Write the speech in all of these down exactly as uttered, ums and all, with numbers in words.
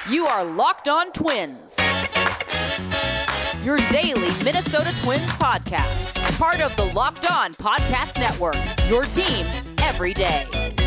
You are Locked On Twins, your daily Minnesota Twins podcast. Part of the Locked On Podcast Network, your team every day.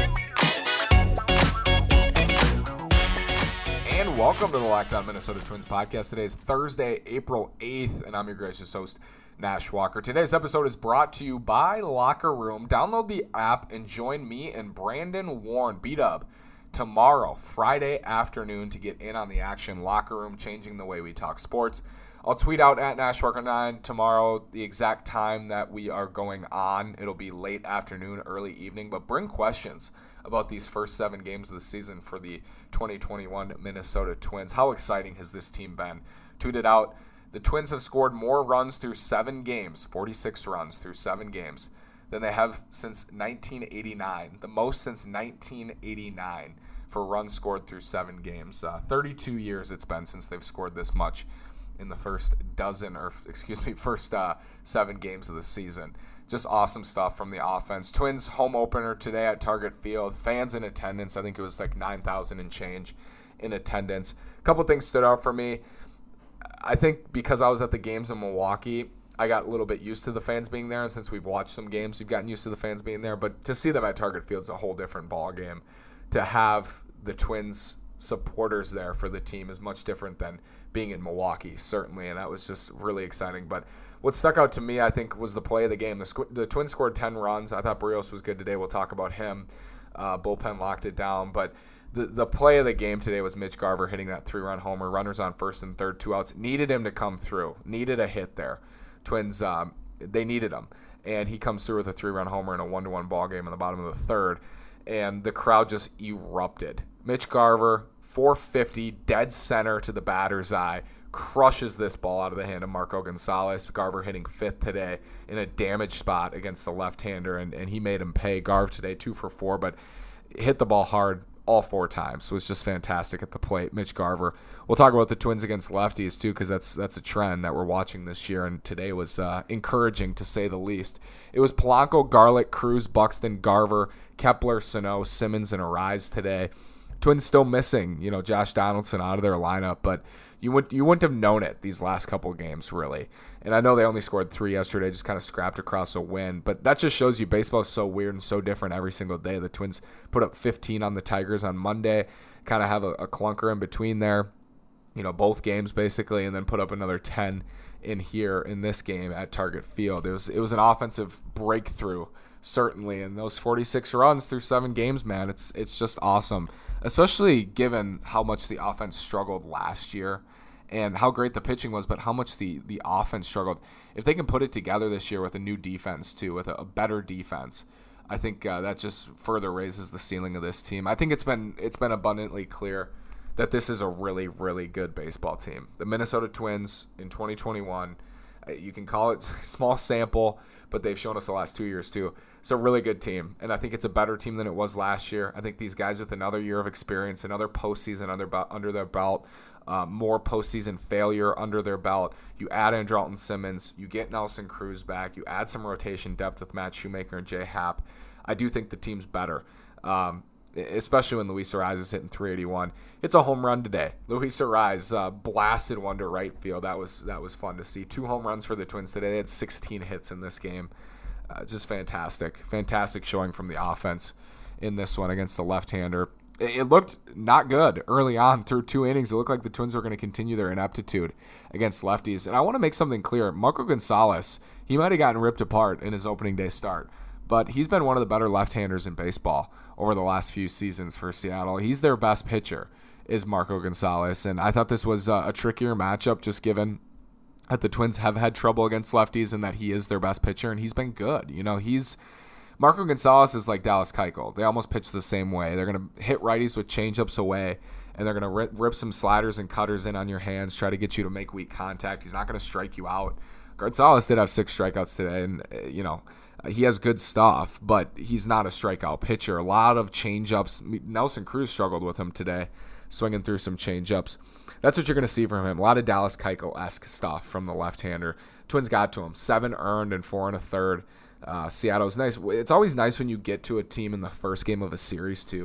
And welcome to the Locked On Minnesota Twins podcast. Today is Thursday, April eighth, and I'm your gracious host, Nash Walker. Today's episode is brought to you by Locker Room. Download the app and join me and Brandon Warren, B-Dub, tomorrow, Friday afternoon, to get in on the action. Locker Room, changing the way we talk sports. I'll tweet out at Nash Walker nine tomorrow the exact time that we are going on. It'll be late afternoon, early evening, but bring questions about these first seven games of the season for the twenty twenty-one Minnesota Twins. How exciting has this team been? Tweeted out, the Twins have scored more runs through seven games, forty-six runs through seven games, than they have since nineteen eighty-nine, the most since nineteen eighty-nine for runs scored through seven games. Uh, thirty-two years it's been since they've scored this much in the first dozen, or excuse me, first uh, seven games of the season. Just awesome stuff from the offense. Twins home opener today at Target Field. Fans in attendance, I think it was like nine thousand and change in attendance. A couple things stood out for me. I think because I was at the games in Milwaukee, I got a little bit used to the fans being there, and since we've watched some games, we've gotten used to the fans being there. But to see them at Target Field is a whole different ball game. To have the Twins supporters there for the team is much different than being in Milwaukee, certainly, and that was just really exciting. But what stuck out to me, I think, was the play of the game. The, squ- the Twins scored ten runs. I thought Berrios was good today. We'll talk about him. Uh, bullpen locked it down, but the the play of the game today was Mitch Garver hitting that three-run homer. Runners on first and third, two outs. Needed him to come through. Needed a hit there. Twins, um, they needed him, and he comes through with a three-run homer in a one-to-one ball game in the bottom of the third, and the crowd just erupted. Mitch Garver, four fifty, dead center to the batter's eye, crushes this ball out of the hand of Marco Gonzalez. Garver hitting fifth today in a damaged spot against the left-hander, and, and he made him pay. Garver today two for four, but hit the ball hard all four times. So it was just fantastic at the plate. Mitch Garver. We'll talk about the Twins against lefties too, because that's that's a trend that we're watching this year, and today was uh, encouraging to say the least. It was Polanco, Garlick, Cruz, Buxton, Garver, Kepler, Sano, Simmons, and Arise today. Twins still missing, you know, Josh Donaldson out of their lineup, but you wouldn't you wouldn't have known it these last couple games, really. And I know they only scored three yesterday, just kind of scrapped across a win, but that just shows you baseball is so weird and so different every single day. The Twins put up fifteen on the Tigers on Monday, kind of have a, a clunker in between there, you know, both games basically, and then put up another ten in here in this game at Target Field. It was it was an offensive breakthrough, certainly, and those forty-six runs through seven games, man, it's it's just awesome. Especially given how much the offense struggled last year and how great the pitching was, but how much the, the offense struggled. If they can put it together this year with a new defense, too, with a, a better defense, I think uh, that just further raises the ceiling of this team. I think it's been it's been abundantly clear that this is a really, really good baseball team. The Minnesota Twins in twenty twenty-one, you can call it small sample, but they've shown us the last two years, too. It's a really good team, and I think it's a better team than it was last year. I think these guys with another year of experience, another postseason under, under their belt, uh, more postseason failure under their belt. You add Andrelton Simmons, you get Nelson Cruz back, you add some rotation depth with Matt Shoemaker and Jay Happ. I do think the team's better, um, especially when Luis Arraez is hitting three eighty-one. It's a home run today. Luis Arraez uh, blasted one to right field. That was that was fun to see. Two home runs for the Twins today. They had sixteen hits in this game. Uh, just fantastic. Fantastic showing from the offense in this one against the left-hander. It, it looked not good early on through two innings. It looked like the Twins were going to continue their ineptitude against lefties. And I want to make something clear. Marco Gonzalez, he might have gotten ripped apart in his opening day start, but he's been one of the better left-handers in baseball over the last few seasons for Seattle. He's their best pitcher, is Marco Gonzalez. And I thought this was uh, a trickier matchup just given that the Twins have had trouble against lefties and that he is their best pitcher, and he's been good. You know, he's Marco Gonzalez is like Dallas Keuchel. They almost pitch the same way. They're going to hit righties with changeups away, and they're going to rip, rip some sliders and cutters in on your hands, try to get you to make weak contact. He's not going to strike you out. Gonzalez did have six strikeouts today, and, uh, you know, he has good stuff, but he's not a strikeout pitcher. A lot of changeups. Nelson Cruz struggled with him today, swinging through some changeups. That's what you're going to see from him. A lot of Dallas Keuchel-esque stuff from the left-hander. Twins got to him. Seven earned and four and a third. Uh, Seattle's nice. It's always nice when you get to a team in the first game of a series, too,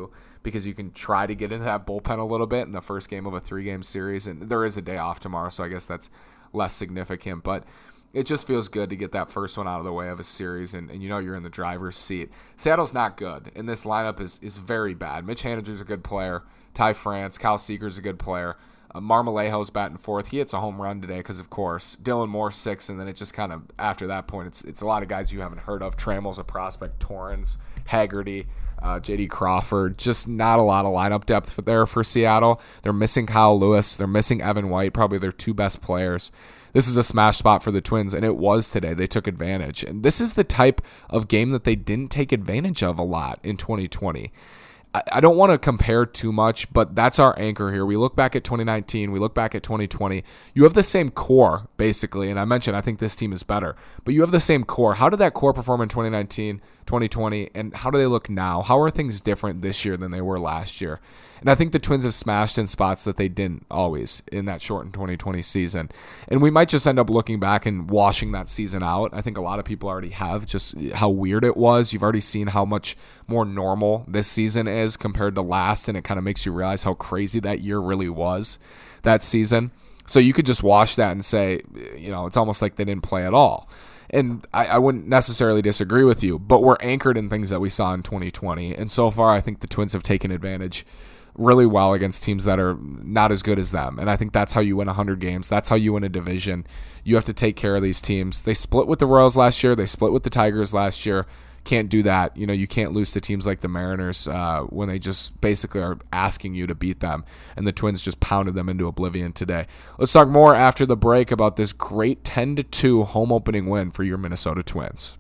because you can try to get into that bullpen a little bit in the first game of a three-game series. And there is a day off tomorrow, so I guess that's less significant. But it just feels good to get that first one out of the way of a series, and, and you know you're in the driver's seat. Seattle's not good, and this lineup is, is very bad. Mitch Haniger's a good player. Ty France, Kyle Seager's a good player. Uh, Marmolejo's batting fourth. He hits a home run today because, of course, Dylan Moore sixth, and then it just kind of, after that point, it's it's a lot of guys you haven't heard of. Trammell's a prospect, Torrens, Haggerty, uh, J D Crawford. Just not a lot of lineup depth there for Seattle. They're missing Kyle Lewis. They're missing Evan White, probably their two best players. This is a smash spot for the Twins, and it was today. They took advantage. And this is the type of game that they didn't take advantage of a lot in twenty twenty. I don't want to compare too much, but that's our anchor here. We look back at twenty nineteen. We look back at twenty twenty. You have the same core, basically, and I mentioned I think this team is better, but you have the same core. How did that core perform in twenty nineteen, twenty twenty, and how do they look now? How are things different this year than they were last year? And I think the Twins have smashed in spots that they didn't always in that shortened twenty twenty season. And we might just end up looking back and washing that season out. I think a lot of people already have, just how weird it was. You've already seen how much more normal this season is compared to last, and it kind of makes you realize how crazy that year really was, that season. So you could just wash that and say, you know, it's almost like they didn't play at all. And I, I wouldn't necessarily disagree with you, but we're anchored in things that we saw in twenty twenty. And so far, I think the Twins have taken advantage really well against teams that are not as good as them. And I think that's how you win one hundred games. That's how you win a division. You have to take care of these teams. They split with the Royals last year. They split with the Tigers last year. Can't do that. You know, you can't lose to teams like the Mariners uh, when they just basically are asking you to beat them. And the Twins just pounded them into oblivion today. Let's talk more after the break about this great ten to two home opening win for your Minnesota Twins.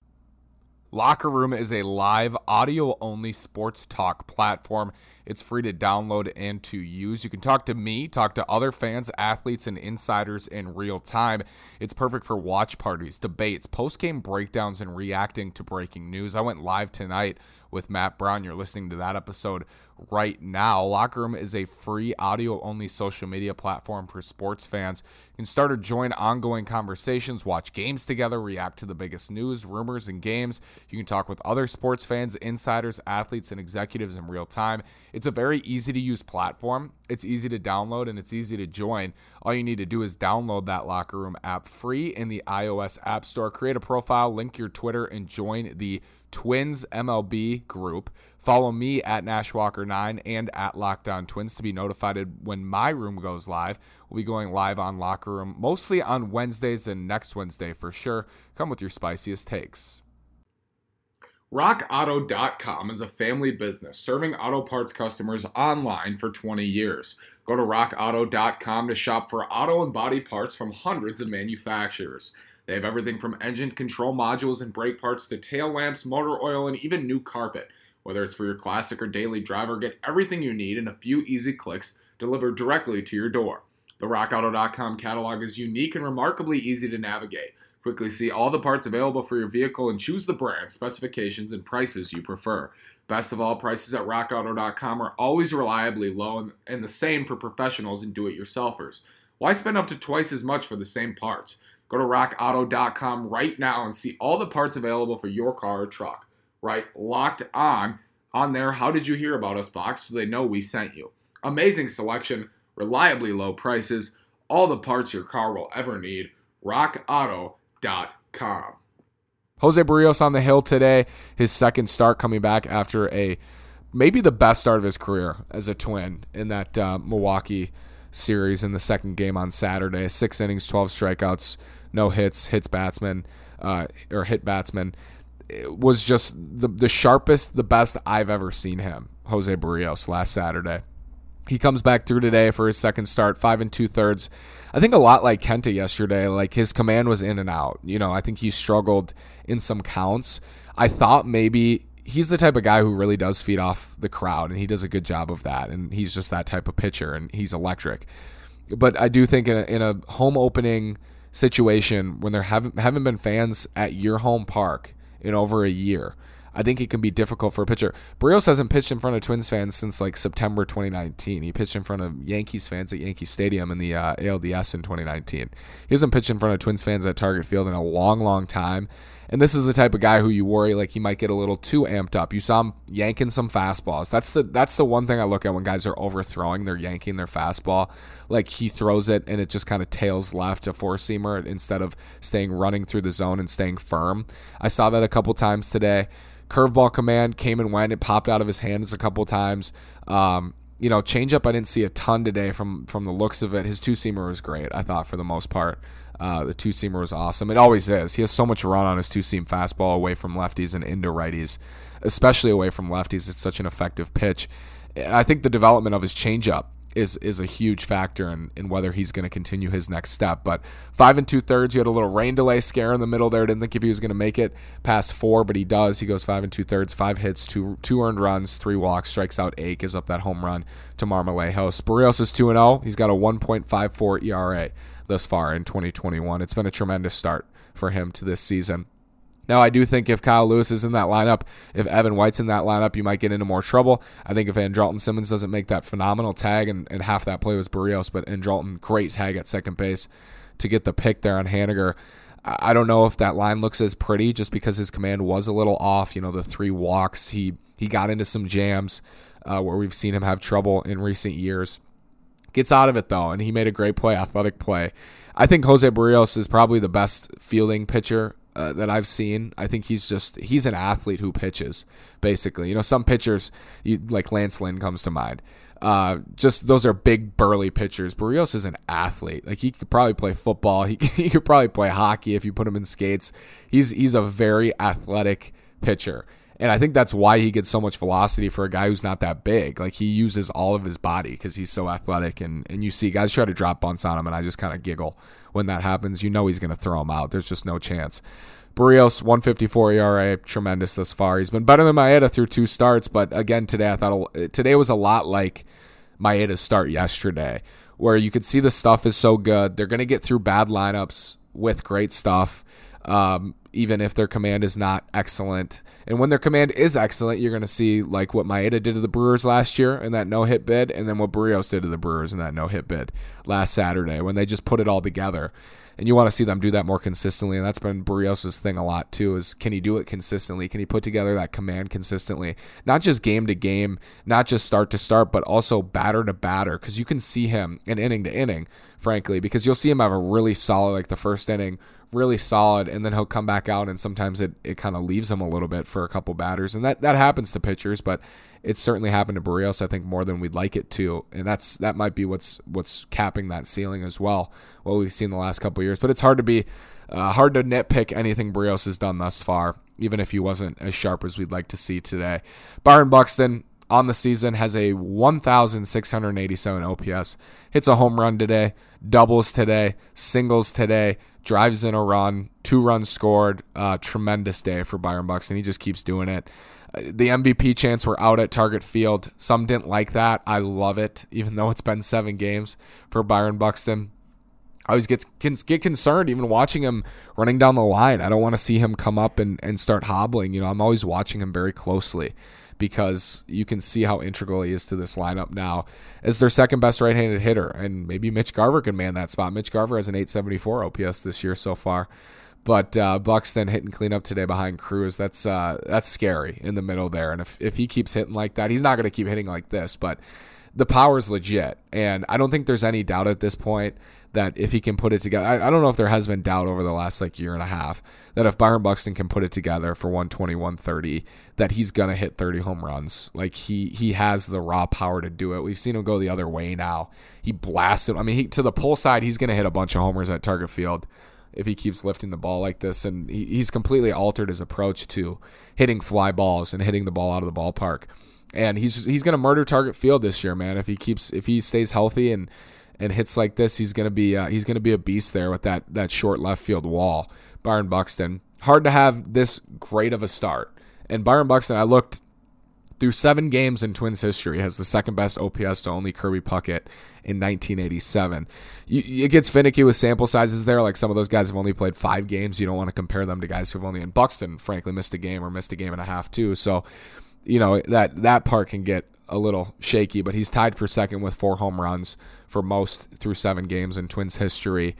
Locker Room is a live, audio-only sports talk platform. It's free to download and to use. You can talk to me, talk to other fans, athletes, and insiders in real time. It's perfect for watch parties, debates, post-game breakdowns, and reacting to breaking news. I went live tonight with Matt Brown. You're listening to that episode right now. Locker Room is a free audio-only social media platform for sports fans. You can start or join ongoing conversations, watch games together, react to the biggest news, rumors, and games. You can talk with other sports fans, insiders, athletes, and executives in real time. It's a very easy-to-use platform. It's easy to download, and it's easy to join. All you need to do is download that Locker Room app free in the iOS App Store. Create a profile, link your Twitter, and join the Twins M L B group. Follow me at Nash Walker nine and at Locked On Twins to be notified when my room goes live. We'll be going live on Locker Room mostly on Wednesdays and next Wednesday for sure. Come with your spiciest takes. rock auto dot com is a family business serving auto parts customers online for twenty years. Go to rock auto dot com to shop for auto and body parts from hundreds of manufacturers. They have everything from engine control modules and brake parts to tail lamps, motor oil, and even new carpet. Whether it's for your classic or daily driver, get everything you need in a few easy clicks delivered directly to your door. The rock auto dot com catalog is unique and remarkably easy to navigate. Quickly see all the parts available for your vehicle and choose the brand, specifications, and prices you prefer. Best of all, prices at rock auto dot com are always reliably low and the same for professionals and do-it-yourselfers. Why spend up to twice as much for the same parts? Go to rock auto dot com right now and see all the parts available for your car or truck. Right, Locked On, on there, how did you hear about us box so they know we sent you. Amazing selection, reliably low prices, all the parts your car will ever need. rock auto dot com. Jose Berrios on the hill today, his second start coming back after a maybe the best start of his career as a Twin in that uh, Milwaukee series in the second game on Saturday. Six innings, twelve strikeouts, no hits, hits batsman, uh, or hit batsman. It was just the, the sharpest, the best I've ever seen him, Jose Berrios, last Saturday. He comes back through today for his second start, five and two thirds. I think a lot like Kenta yesterday, like his command was in and out. You know, I think he struggled in some counts. I thought maybe he's the type of guy who really does feed off the crowd, and he does a good job of that. And he's just that type of pitcher, and he's electric. But I do think in a, in a home opening situation when there haven't haven't been fans at your home park in over a year, I think it can be difficult for a pitcher. Berrios hasn't pitched in front of Twins fans since like September twenty nineteen. He pitched in front of Yankees fans at Yankee Stadium in the uh, A L D S in twenty nineteen. He hasn't pitched in front of Twins fans at Target Field in a long, long time. And this is the type of guy who you worry like he might get a little too amped up. You saw him yanking some fastballs. That's the that's the one thing I look at when guys are overthrowing. They're yanking their fastball. Like he throws it and it just kind of tails left to four-seamer instead of staying running through the zone and staying firm. I saw that a couple times today. Curveball command came and went. It popped out of his hands a couple times. Um, you know, changeup I didn't see a ton today from from the looks of it. His two-seamer was great, I thought, for the most part. Uh, the two-seamer was awesome. It always is. He has so much run on his two-seam fastball away from lefties and into righties, especially away from lefties. It's such an effective pitch. And I think the development of his changeup is is a huge factor in, in whether he's going to continue his next step. But five and two-thirds, you had a little rain delay scare in the middle there. Didn't think if he was going to make it past four, but he does. He goes five and two-thirds, five hits, two two earned runs, three walks, strikes out eight, gives up that home run to Marmolejo. Berrios is two and oh. He's got a one point five four E R A thus far in twenty twenty-one. It's been a tremendous start for him to this season. Now, I do think if Kyle Lewis is in that lineup, if Evan White's in that lineup, you might get into more trouble. I think if Andrelton Simmons doesn't make that phenomenal tag, and, and half that play was Berrios, but Andrelton, great tag at second base to get the pick there on Haniger. I don't know if that line looks as pretty just because his command was a little off. You know, the three walks, he, he got into some jams uh, where we've seen him have trouble in recent years. Gets out of it, though, and he made a great play, athletic play. I think Jose Berrios is probably the best fielding pitcher Uh, that I've seen. I think he's just, he's an athlete who pitches, basically. You know, some pitchers, you, like Lance Lynn comes to mind. Uh, just, those are big, burly pitchers. Berrios is an athlete. Like, he could probably play football. He, he could probably play hockey if you put him in skates. He's, he's a very athletic pitcher. And I think that's why he gets so much velocity for a guy who's not that big. Like, he uses all of his body because he's so athletic. And, and you see guys try to drop bunts on him, and I just kind of giggle when that happens. You know he's going to throw him out. There's just no chance. Berrios, one fifty-four E R A, tremendous thus far. He's been better than Maeda through two starts, but again, today I thought today was a lot like Maeda's start yesterday, where you could see the stuff is so good. They're going to get through bad lineups with great stuff, um, even if their command is not excellent. And when their command is excellent, you're going to see like what Maeda did to the Brewers last year in that no-hit bid, and then what Berrios did to the Brewers in that no-hit bid last Saturday when they just put it all together. And you want to see them do that more consistently, and that's been Berrios' thing a lot too, is can he do it consistently? Can he put together that command consistently? Not just game to game, not just start to start, but also batter to batter, because you can see him in inning to inning, frankly, because you'll see him have a really solid, like the first inning, really solid, and then he'll come back out, and sometimes it, it kind of leaves him a little bit for a couple batters, and that, that happens to pitchers, but it's certainly happened to Berrios, I think, more than we'd like it to, and that's that might be what's what's capping that ceiling as well, what we've seen the last couple of years. But it's hard to be uh, hard to nitpick anything Berrios has done thus far, even if he wasn't as sharp as we'd like to see today. Byron Buxton on the season has a one thousand six hundred eighty-seven O P S, hits a home run today, doubles today, singles today, drives in a run, two runs scored. Uh, tremendous day for Byron Buxton. He just keeps doing it. The M V P chants were out at Target Field. Some didn't like that. I love it, even though it's been seven games for Byron Buxton. I always get, get concerned even watching him running down the line. I don't want to see him come up and, and start hobbling. You know, I'm always watching him very closely because you can see how integral he is to this lineup now as their second best right-handed hitter. And maybe Mitch Garver can man that spot. Mitch Garver has an eight seventy-four O P S this year so far. But uh, Buxton hitting cleanup today behind Cruz, that's uh, that's scary in the middle there. And if, if he keeps hitting like that, he's not going to keep hitting like this, but the power is legit. And I don't think there's any doubt at this point that if he can put it together, I, I don't know if there has been doubt over the last like year and a half, that if Byron Buxton can put it together for one twenty, one thirty, that he's going to hit thirty home runs. Like he he has the raw power to do it. We've seen him go the other way now. He blasted, I mean, he, to the pull side, he's going to hit a bunch of homers at Target Field if he keeps lifting the ball like this. And he, he's completely altered his approach to hitting fly balls and hitting the ball out of the ballpark. And he's he's going to murder Target Field this year, man. If he keeps if he stays healthy and and hits like this, he's going to be uh, he's going to be a beast there with that that short left field wall. Byron Buxton, hard to have this great of a start. And Byron Buxton, I looked through seven games in Twins history, has the second best O P S to only Kirby Puckett in nineteen eighty-seven. You, it gets finicky with sample sizes there. Like some of those guys have only played five games. You don't want to compare them to guys who've only, and Buxton, frankly, missed a game or missed a game and a half too. So, you know, that, that part can get a little shaky, but he's tied for second with four home runs for most through seven games in Twins history.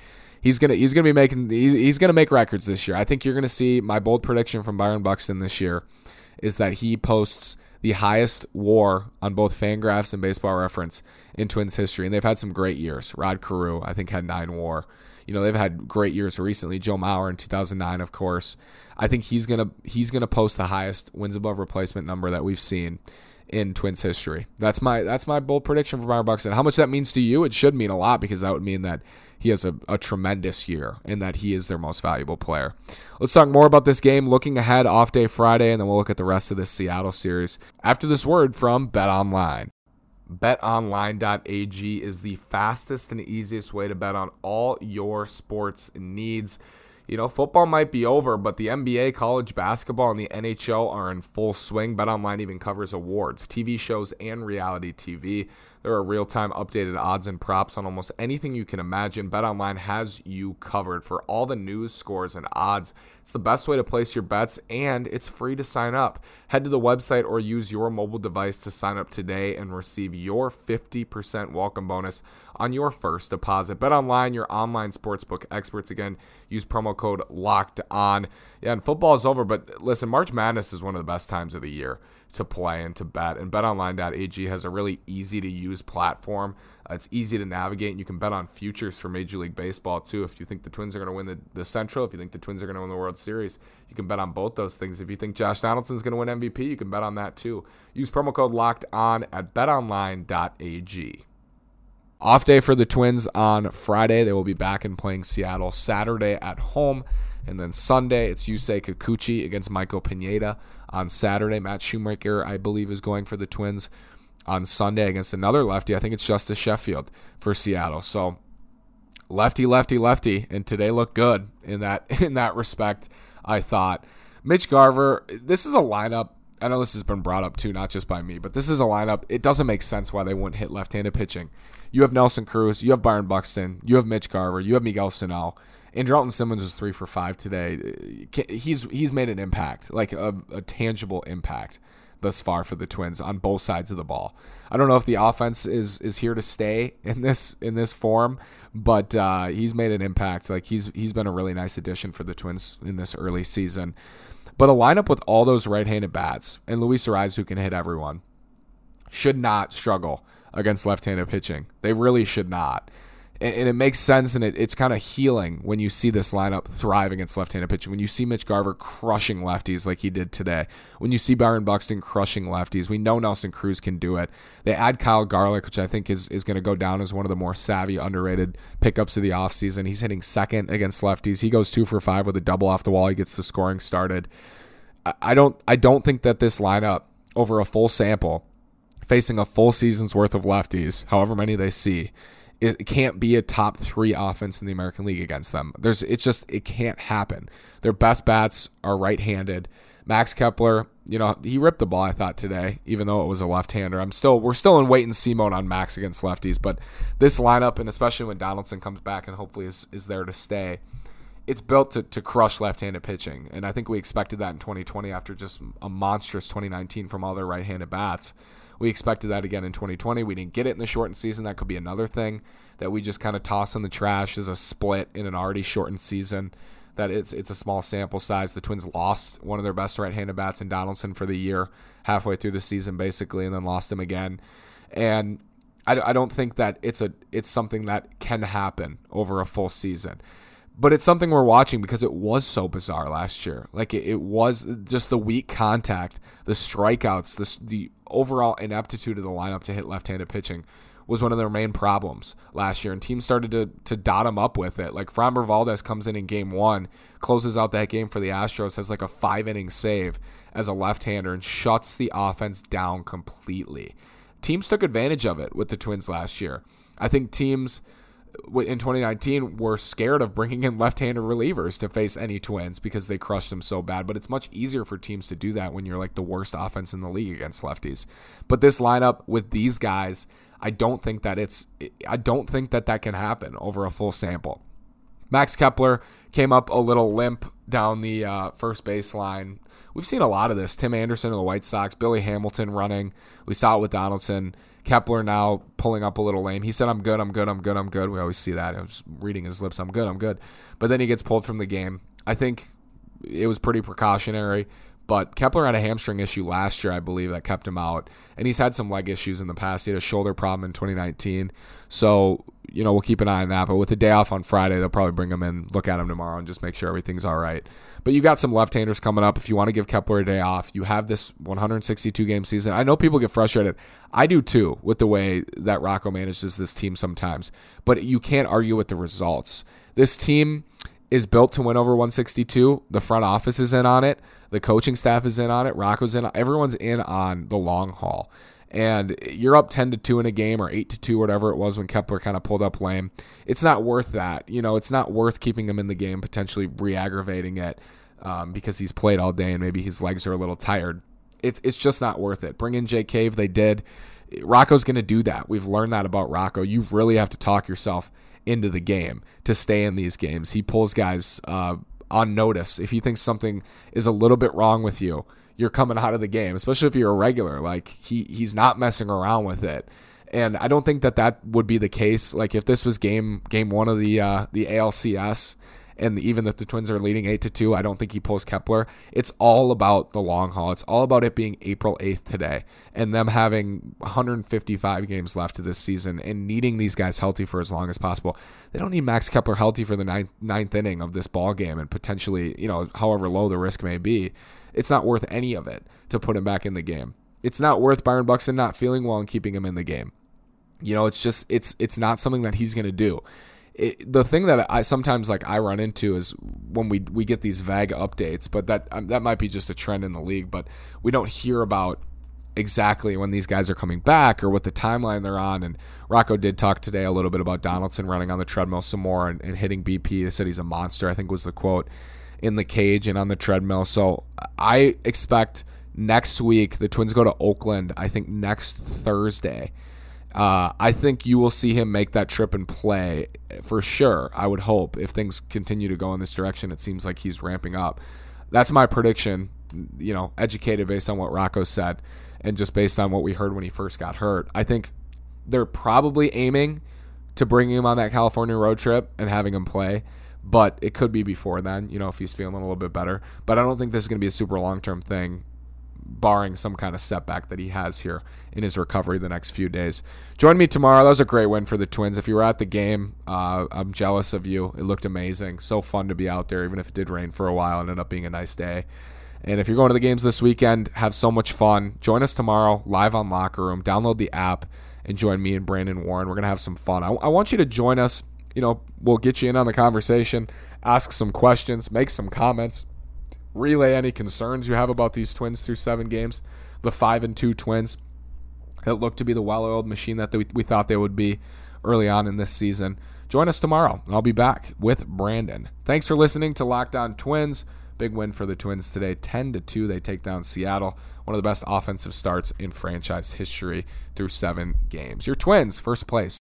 He's gonna he's gonna be making he's, he's gonna make records this year. I think you're gonna see my bold prediction from Byron Buxton this year is that he posts the highest WAR on both Fangraphs and Baseball Reference in Twins history, and they've had some great years. Rod Carew, I think, had nine WAR. You know, they've had great years recently. Joe Mauer in two thousand nine, of course. I think he's gonna he's gonna post the highest wins above replacement number that we've seen in Twins history. That's my that's my bold prediction for Byron Buxton. How much that means to you? It should mean a lot, because that would mean that he has a, a tremendous year and that he is their most valuable player. Let's talk more about this game, looking ahead, off day Friday, and then we'll look at the rest of this Seattle series after this word from BetOnline. bet online dot a g is the fastest and easiest way to bet on all your sports needs. You know, football might be over, but the N B A, college basketball, and the N H L are in full swing. BetOnline even covers awards, T V shows, and reality T V. There are real-time updated odds and props on almost anything you can imagine. BetOnline has you covered for all the news, scores, and odds. It's the best way to place your bets, and it's free to sign up. Head to the website or use your mobile device to sign up today and receive your fifty percent welcome bonus on your first deposit. BetOnline, your online sportsbook experts. Again, use promo code LOCKEDON. Yeah, and football is over, but listen, March Madness is one of the best times of the year to play and to bet, and bet online dot a g has a really easy-to-use platform. Uh, it's easy to navigate, and you can bet on futures for Major League Baseball, too. If you think the Twins are going to win the, the Central, if you think the Twins are going to win the World Series, you can bet on both those things. If you think Josh Donaldson's going to win M V P, you can bet on that, too. Use promo code LOCKEDON at bet online dot a g. Off day for the Twins on Friday. They will be back and playing Seattle Saturday at home. And then Sunday, it's Yusei Kikuchi against Michael Pineda on Saturday. Matt Shoemaker, I believe, is going for the Twins on Sunday against another lefty. I think it's Justice Sheffield for Seattle. So lefty, lefty, lefty, and today looked good in that in that respect, I thought. Mitch Garver, this is a lineup. I know this has been brought up too, not just by me, but this is a lineup. It doesn't make sense why they wouldn't hit left-handed pitching. You have Nelson Cruz, you have Byron Buxton, you have Mitch Garver, you have Miguel Sano. Andrelton Simmons was three for five today. He's he's made an impact, like a, a tangible impact thus far for the Twins on both sides of the ball. I don't know if the offense is is here to stay in this in this form, but uh, he's made an impact. Like he's he's been a really nice addition for the Twins in this early season. But a lineup with all those right-handed bats and Luis Arraez, who can hit everyone, should not struggle against left-handed pitching. They really should not. And it makes sense, and it, it's kind of healing when you see this lineup thrive against left-handed pitching. When you see Mitch Garver crushing lefties like he did today. When you see Byron Buxton crushing lefties. We know Nelson Cruz can do it. They add Kyle Garlick, which I think is, is going to go down as one of the more savvy, underrated pickups of the offseason. He's hitting second against lefties. He goes two for five with a double off the wall. He gets the scoring started. I, I don't I don't think that this lineup, over a full sample, facing a full season's worth of lefties, however many they see, it can't be a top three offense in the American League against them. There's, it's just, it can't happen. Their best bats are right-handed. Max Kepler, you know, he ripped the ball, I thought, today, even though it was a left-hander. I'm still, we're still in wait-and-see mode on Max against lefties, but this lineup, and especially when Donaldson comes back and hopefully is, is there to stay, it's built to, to crush left-handed pitching, and I think we expected that in twenty twenty after just a monstrous twenty nineteen from all their right-handed bats. We expected that again in twenty twenty. We didn't get it in the shortened season. That could be another thing that we just kind of toss in the trash as a split in an already shortened season. That it's it's a small sample size. The Twins lost one of their best right-handed bats in Donaldson for the year, halfway through the season basically, and then lost him again. And I, I don't think that it's a it's something that can happen over a full season. But it's something we're watching because it was so bizarre last year. Like, it, it was just the weak contact, the strikeouts, the, the overall ineptitude of the lineup to hit left-handed pitching was one of their main problems last year. And teams started to to dot them up with it. Like, Framber Valdez comes in in game one, closes out that game for the Astros, has like a five-inning save as a left-hander and shuts the offense down completely. Teams took advantage of it with the Twins last year. I think teams in twenty nineteen were scared of bringing in left-handed relievers to face any Twins because they crushed them so bad. But it's much easier for teams to do that when you're like the worst offense in the league against lefties. But this lineup with these guys, I don't think that it's I don't think that that can happen over a full sample. Max Kepler came up a little limp down the uh, first baseline. We've seen a lot of this. Tim Anderson of the White Sox, Billy Hamilton running. We saw it with Donaldson. Kepler now pulling up a little lame. He said, I'm good, I'm good, I'm good, I'm good. We always see that. I was reading his lips, I'm good, I'm good. But then he gets pulled from the game. I think it was pretty precautionary. But Kepler had a hamstring issue last year, I believe, that kept him out. And he's had some leg issues in the past. He had a shoulder problem in twenty nineteen. So, you know, we'll keep an eye on that. But with the day off on Friday, they'll probably bring him in, look at him tomorrow, and just make sure everything's all right. But you got some left-handers coming up. If you want to give Kepler a day off, you have this one hundred sixty-two game season. I know people get frustrated. I do too with the way that Rocco manages this team sometimes. But you can't argue with the results. This team is built to win over one sixty-two. The front office is in on it. The coaching staff is in on it. Rocco's in. Everyone's in on the long haul. And you're up ten to two in a game or eight to two, whatever it was when Kepler kind of pulled up lame. It's not worth that. You know, it's not worth keeping him in the game, potentially re-aggravating it um, because he's played all day and maybe his legs are a little tired. It's it's just not worth it. Bring in Jay Cave. They did. Rocco's going to do that. We've learned that about Rocco. You really have to talk yourself into the game to stay in these games. He pulls guys uh, on notice. If he thinks something is a little bit wrong with you, you're coming out of the game, especially if you're a regular. Like, he he's not messing around with it. And I don't think that that would be the case. Like, if this was game game one of the uh, the A L C S, and even if the Twins are leading eight to two, I don't think he pulls Kepler. It's all about the long haul. It's all about it being April eighth today and them having one hundred fifty-five games left of this season and needing these guys healthy for as long as possible. They don't need Max Kepler healthy for the ninth, ninth inning of this ball game and potentially, you know, however low the risk may be. It's not worth any of it to put him back in the game. It's not worth Byron Buxton not feeling well and keeping him in the game. You know, it's just, it's it's not something that he's going to do. It, the thing that I sometimes like I run into is when we we get these vague updates, but that um, that might be just a trend in the league, but we don't hear about exactly when these guys are coming back or what the timeline they're on. And Rocco did talk today a little bit about Donaldson running on the treadmill some more and, and hitting B P. They said he's a monster, I think was the quote, in the cage and on the treadmill. So I expect next week the Twins go to Oakland, I think next Thursday. Uh, I think you will see him make that trip and play for sure, I would hope. If things continue to go in this direction, it seems like he's ramping up. That's my prediction, you know, educated based on what Rocco said and just based on what we heard when he first got hurt. I think they're probably aiming to bring him on that California road trip and having him play, but it could be before then, you know, if he's feeling a little bit better. But I don't think this is going to be a super long-term thing, barring some kind of setback that he has here in his recovery the next few days. Join me tomorrow. That was a great win for the Twins. If you were at the game, uh, I'm jealous of you. It looked amazing. So fun to be out there, even if it did rain for a while. It ended up being a nice day. And if you're going to the games this weekend, have so much fun. Join us tomorrow live on Locker Room. Download the app and join me and Brandon Warren. We're going to have some fun. I, I want you to join us. You know, we'll get you in on the conversation, ask some questions, make some comments, relay any concerns you have about these Twins through seven games, the five and two Twins that look to be the well-oiled machine that we, we thought they would be early on in this season. Join us tomorrow, and I'll be back with Brandon. Thanks for listening to Locked On Twins. Big win for the Twins today, ten to two. They take down Seattle, one of the best offensive starts in franchise history through seven games. Your Twins, first place.